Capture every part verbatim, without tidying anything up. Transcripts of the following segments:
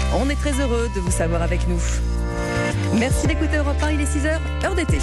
On est très heureux de vous savoir avec nous. Merci d'écouter Europe un, il est six heures, heure d'été.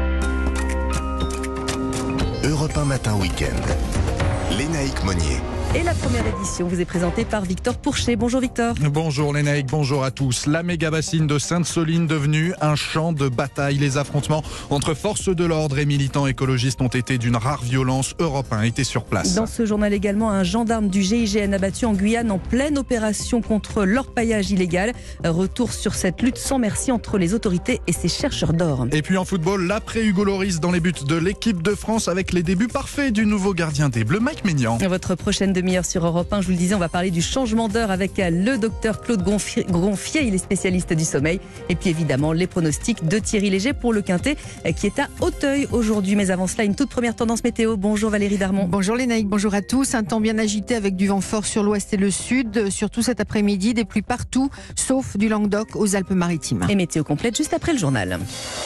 Europe un Matin Week-end. Lénaïque Monnier. Et la première édition vous est présentée par Victor Pourchet. Bonjour Victor. Bonjour Lénaïque, bonjour à tous. La méga bassine de Sainte-Soline devenue un champ de bataille. Les affrontements entre forces de l'ordre et militants écologistes ont été d'une rare violence. Europe un était sur place. Dans ce journal également, un gendarme du G I G N abattu en Guyane en pleine opération contre l'orpaillage illégal. Retour sur cette lutte sans merci entre les autorités et ces chercheurs d'or. Et puis en football, l'après Hugo Lloris dans les buts de l'équipe de France avec les débuts parfaits du nouveau gardien des Bleus, Mike Maignan. Votre prochaine demi-heure sur Europe un, je vous le disais, on va parler du changement d'heure avec le docteur Claude Gonfier, Gonfier, il est spécialiste du sommeil. Et puis évidemment, les pronostics de Thierry Léger pour le Quintet qui est à Auteuil aujourd'hui. Mais avant cela, une toute première tendance météo. Bonjour Valérie Darmon. Bonjour Lénaïque, bonjour à tous. Un temps bien agité avec du vent fort sur l'ouest et le sud. Surtout cet après-midi, des pluies partout, sauf du Languedoc aux Alpes-Maritimes. Et météo complète juste après le journal.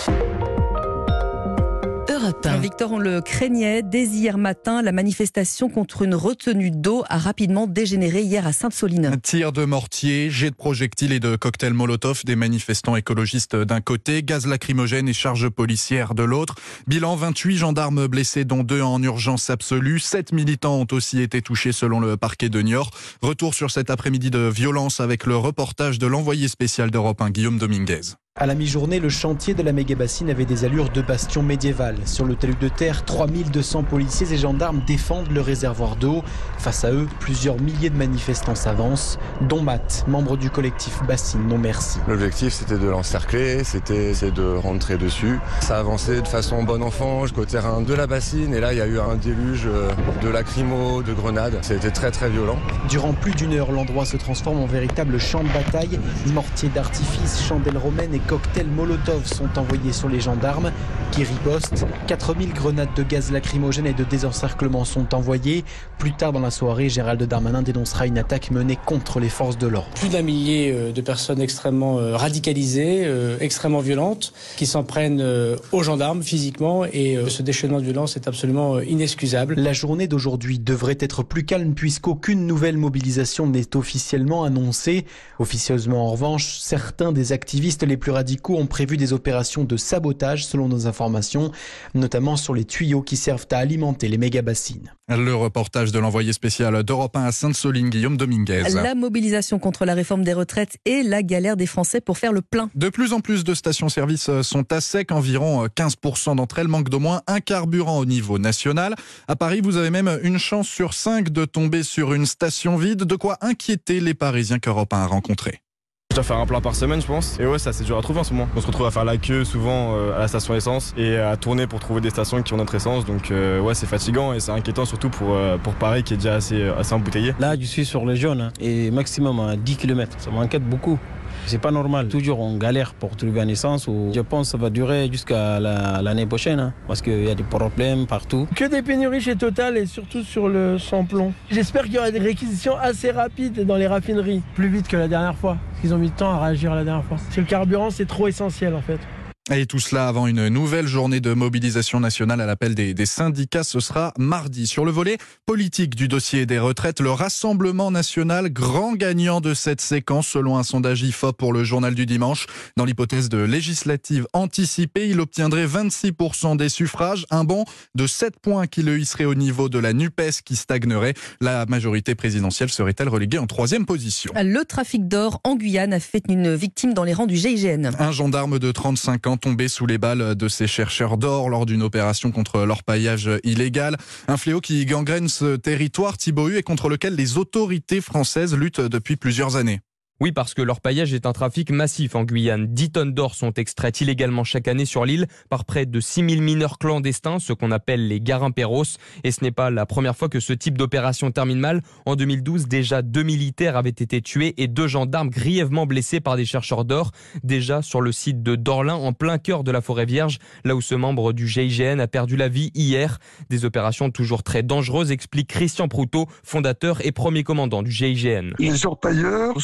Victor, on le craignait. Dès hier matin, la manifestation contre une retenue d'eau a rapidement dégénéré hier à Sainte-Soline. Tir de mortier, jet de projectiles et de cocktails Molotov des manifestants écologistes d'un côté, gaz lacrymogène et charges policières de l'autre. Bilan, vingt-huit gendarmes blessés dont deux en urgence absolue. Sept militants ont aussi été touchés selon le parquet de Niort. Retour sur cet après-midi de violence avec le reportage de l'envoyé spécial d'Europe un, Guillaume Dominguez. À la mi-journée, le chantier de la méga-bassine avait des allures de bastion médiéval. Sur le talus de terre, trois mille deux cents policiers et gendarmes défendent le réservoir d'eau. Face à eux, plusieurs milliers de manifestants s'avancent, dont Matt, membre du collectif Bassine Non Merci. L'objectif, c'était de l'encercler, c'était de rentrer dessus. Ça avançait de façon bon enfant jusqu'au terrain de la bassine. Et là, il y a eu un déluge de lacrymo, de grenades. C'était très très violent. Durant plus d'une heure, l'endroit se transforme en véritable champ de bataille. Mortiers d'artifice, chandelles romaines et cocktails Molotov sont envoyés sur les gendarmes qui ripostent. quatre mille grenades de gaz lacrymogène et de désencerclement sont envoyées. Plus tard dans la soirée, Gérald Darmanin dénoncera une attaque menée contre les forces de l'ordre. Plus d'un millier de personnes extrêmement radicalisées, extrêmement violentes, qui s'en prennent aux gendarmes physiquement, et ce déchaînement de violence est absolument inexcusable. La journée d'aujourd'hui devrait être plus calme puisqu'aucune nouvelle mobilisation n'est officiellement annoncée. Officieusement en revanche, certains des activistes les plus radicaux ont prévu des opérations de sabotage selon nos informations, notamment sur les tuyaux qui servent à alimenter les méga-bassines. Le reportage de l'envoyé spécial d'Europe un à Sainte-Soline, Guillaume Dominguez. La mobilisation contre la réforme des retraites et la galère des Français pour faire le plein. De plus en plus de stations-service sont à sec, environ quinze pour cent d'entre elles manquent d'au moins un carburant au niveau national. À Paris, vous avez même une chance sur cinq de tomber sur une station vide, de quoi inquiéter les Parisiens qu'Europe un a rencontrés. Je dois faire un plein par semaine, je pense. Et ouais, ça c'est dur à trouver en ce moment. On se retrouve à faire la queue souvent euh, à la station essence et à tourner pour trouver des stations qui ont notre essence. Donc euh, ouais, c'est fatigant et c'est inquiétant surtout pour, euh, pour Paris qui est déjà assez, assez embouteillé. Là, je suis sur les jaunes hein, et maximum à dix kilomètres. Ça m'inquiète beaucoup. C'est pas normal. Toujours on galère pour trouver une essence. Ou je pense que ça va durer jusqu'à la, l'année prochaine hein, parce qu'il y a des problèmes partout. Que des pénuries chez Total et surtout sur le sans-plomb. J'espère qu'il y aura des réquisitions assez rapides dans les raffineries. Plus vite que la dernière fois. Parce qu'ils ont mis du temps à réagir la dernière fois. Parce que le carburant, c'est trop essentiel en fait. Et tout cela avant une nouvelle journée de mobilisation nationale à l'appel des, des syndicats. Ce sera mardi. Sur le volet politique du dossier des retraites, le Rassemblement national, grand gagnant de cette séquence selon un sondage I F O P pour le journal du dimanche. Dans l'hypothèse de législative anticipée, il obtiendrait vingt-six pour cent des suffrages, un bond de sept points qui le hisserait au niveau de la NUPES qui stagnerait. La majorité présidentielle serait-elle reléguée en troisième position? Le trafic d'or en Guyane a fait une victime dans les rangs du G I G N. Un gendarme de trente-cinq ans tombé sous les balles de ces chercheurs d'or lors d'une opération contre l'orpaillage illégal. Un fléau qui gangrène ce territoire, Thibaut Hu, et contre lequel les autorités françaises luttent depuis plusieurs années. Oui, parce que l'orpaillage est un trafic massif en Guyane. dix tonnes d'or sont extraites illégalement chaque année sur l'île par près de six mille mineurs clandestins, ce qu'on appelle les garimpeiros. Et ce n'est pas la première fois que ce type d'opération termine mal. En deux mille douze, déjà deux militaires avaient été tués et deux gendarmes grièvement blessés par des chercheurs d'or. Déjà sur le site de Dorlin, en plein cœur de la forêt vierge, là où ce membre du G I G N a perdu la vie hier. Des opérations toujours très dangereuses, explique Christian Proutot, fondateur et premier commandant du G I G N. Les orpailleurs sont prêts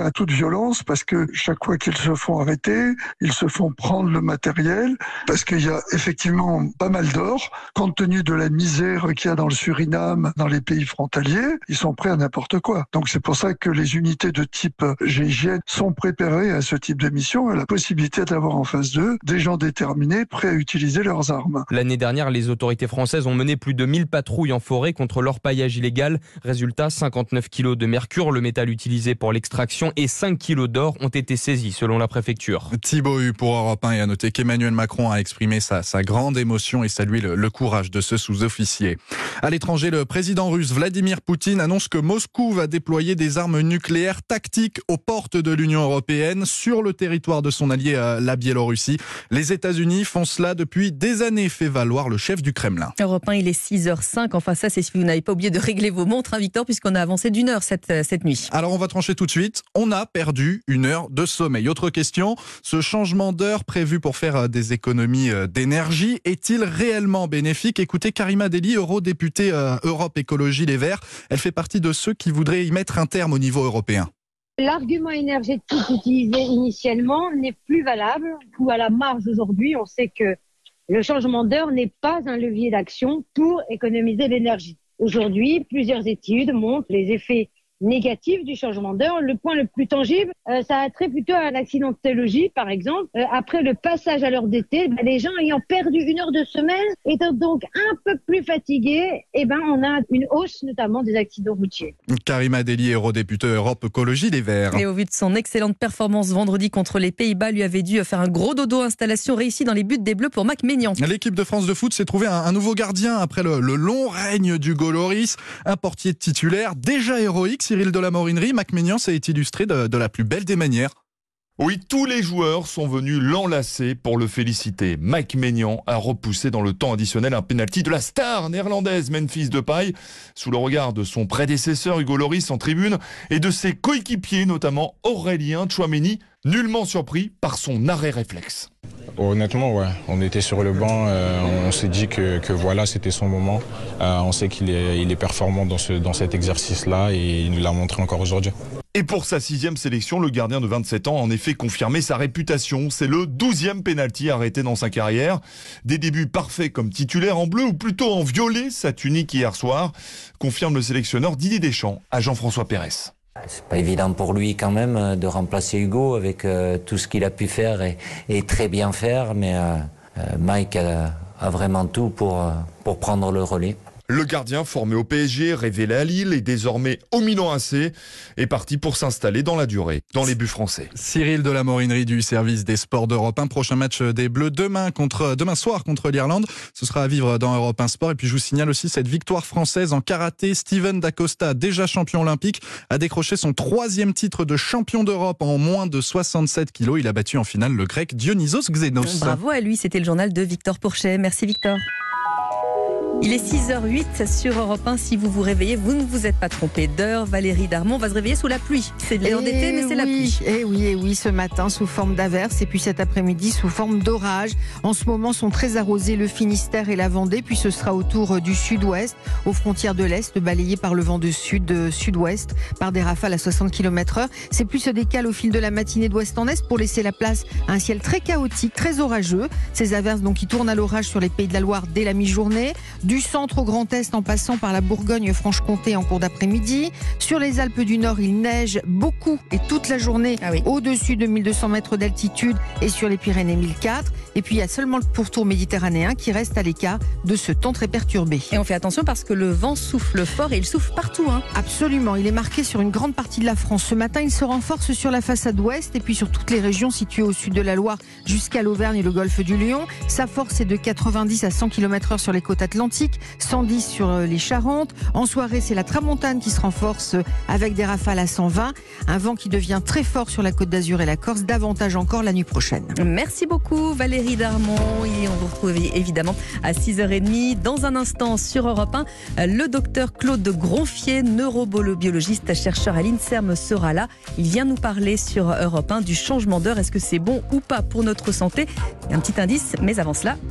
à toute violence parce que chaque fois qu'ils se font arrêter, ils se font prendre le matériel parce qu'il y a effectivement pas mal d'or. Compte tenu de la misère qu'il y a dans le Suriname, dans les pays frontaliers, ils sont prêts à n'importe quoi. Donc c'est pour ça que les unités de type G I G N sont préparées à ce type de mission, à la possibilité d'avoir en face d'eux des gens déterminés, prêts à utiliser leurs armes. L'année dernière, les autorités françaises ont mené plus de mille patrouilles en forêt contre l'orpaillage illégal. Résultat, cinquante-neuf kilos de mercure, le métal utilisé pour l'extraction, et cinq kilos d'or ont été saisis selon la préfecture. Thibaut Hu pour Europe un, et à noter qu'Emmanuel Macron a exprimé sa, sa grande émotion et salué le, le courage de ce sous-officier. À l'étranger, le président russe Vladimir Poutine annonce que Moscou va déployer des armes nucléaires tactiques aux portes de l'Union européenne sur le territoire de son allié, euh, la Biélorussie. Les États-Unis font cela depuis des années, fait valoir le chef du Kremlin. Europe un, il est six heures cinq. Enfin, ça, c'est si vous n'avez pas oublié de régler vos montres, hein, Victor, puisqu'on a avancé d'une heure cette, cette nuit. Alors, on va trancher tout de suite. On a perdu une heure de sommeil. Autre question, ce changement d'heure prévu pour faire des économies d'énergie est-il réellement bénéfique? Écoutez Karima Delli, eurodéputée euh, Europe Écologie Les Verts. Elle fait partie de ceux qui voudraient y mettre un terme au niveau européen. L'argument énergétique utilisé initialement n'est plus valable ou à la marge aujourd'hui. On sait que le changement d'heure n'est pas un levier d'action pour économiser l'énergie. Aujourd'hui, plusieurs études montrent les effets négatif du changement d'heure. Le point le plus tangible, euh, ça a trait plutôt à l'accidentologie, par exemple. Euh, après le passage à l'heure d'été, ben, les gens ayant perdu une heure de sommeil étant donc un peu plus fatigués, eh ben, on a une hausse notamment des accidents routiers. Karima Delli, eurodéputée Europe Écologie Les Verts. Et au vu de son excellente performance vendredi contre les Pays-Bas, lui avait dû faire un gros dodo. Installation réussie dans les buts des Bleus pour Mac Maignan. L'équipe de France de foot s'est trouvé un, un nouveau gardien après le, le long règne du Gauloris. Un portier titulaire déjà héroïque, Cyril de la Morinerie. Mac Maignan s'est illustré de, de la plus belle des manières. Oui, tous les joueurs sont venus l'enlacer pour le féliciter. Mac Maignan a repoussé dans le temps additionnel un pénalty de la star néerlandaise Memphis Depay, sous le regard de son prédécesseur Hugo Lloris en tribune et de ses coéquipiers, notamment Aurélien Tchouaméni, nullement surpris par son arrêt réflexe. Honnêtement, ouais. On était sur le banc, euh, on s'est dit que, que voilà, c'était son moment. Euh, on sait qu'il est, il est performant dans, ce, dans cet exercice-là et il nous l'a montré encore aujourd'hui. Et pour sa sixième sélection, le gardien de vingt-sept ans a en effet confirmé sa réputation. C'est le douzième pénalty arrêté dans sa carrière. Des débuts parfaits comme titulaire en bleu ou plutôt en violet, sa tunique hier soir, confirme le sélectionneur Didier Deschamps à Jean-François Pérez. C'est pas évident pour lui quand même de remplacer Hugo avec euh, tout ce qu'il a pu faire et, et très bien faire, mais euh, euh, Mike a, a vraiment tout pour, euh, pour prendre le relais. Le gardien formé au P S G, révélé à Lille et désormais au Milan A C, est parti pour s'installer dans la durée, dans les buts français. Cyril de la Morinerie du service des sports d'Europe un. Prochain match des Bleus demain, contre, demain soir contre l'Irlande. Ce sera à vivre dans Europe un Sport. Et puis je vous signale aussi cette victoire française en karaté. Steven Dacosta, déjà champion olympique, a décroché son troisième titre de champion d'Europe en moins de soixante-sept kilos. Il a battu en finale le grec Dionysos Xenos. Bravo à lui, c'était le journal de Victor Pourchet. Merci Victor. Il est six heures huit sur Europe un. Si vous vous réveillez, vous ne vous êtes pas trompé d'heure. Valérie Darmon va se réveiller sous la pluie. C'est de l'élan d'été, mais c'est oui, la pluie. Et oui, et oui, ce matin sous forme d'averse et puis cet après-midi sous forme d'orage. En ce moment sont très arrosés le Finistère et la Vendée, puis ce sera au tour du sud-ouest, aux frontières de l'Est, balayé par le vent de sud-sud-ouest, par des rafales à soixante kilomètres heure. Ces pluies se décalent au fil de la matinée d'ouest en est pour laisser la place à un ciel très chaotique, très orageux. Ces averses donc qui tournent à l'orage sur les Pays de la Loire dès la mi-journée. Du centre au Grand Est en passant par la Bourgogne-Franche-Comté en cours d'après-midi. Sur les Alpes du Nord, il neige beaucoup et toute la journée ah oui. au-dessus de mille deux cents mètres d'altitude et sur les Pyrénées mille quatre. Et puis il y a seulement le pourtour méditerranéen qui reste à l'écart de ce temps très perturbé. Et on fait attention parce que le vent souffle fort et il souffle partout. Hein. Absolument, il est marqué sur une grande partie de la France. Ce matin, il se renforce sur la façade ouest et puis sur toutes les régions situées au sud de la Loire jusqu'à l'Auvergne et le golfe du Lion. Sa force est de quatre-vingt-dix à cent kilomètres heure sur les côtes atlantiques, cent dix sur les Charentes. En soirée, c'est la tramontane qui se renforce avec des rafales à cent vingt. Un vent qui devient très fort sur la Côte d'Azur et la Corse, davantage encore la nuit prochaine. Merci beaucoup Valérie Darmon. Et on vous retrouve évidemment à six heures trente. Dans un instant sur Europe un, le docteur Claude Gronfier, neurobiologiste, chercheur à l'INSERM, sera là. Il vient nous parler sur Europe un du changement d'heure. Est-ce que c'est bon ou pas pour notre santé? Un petit indice, mais avant cela...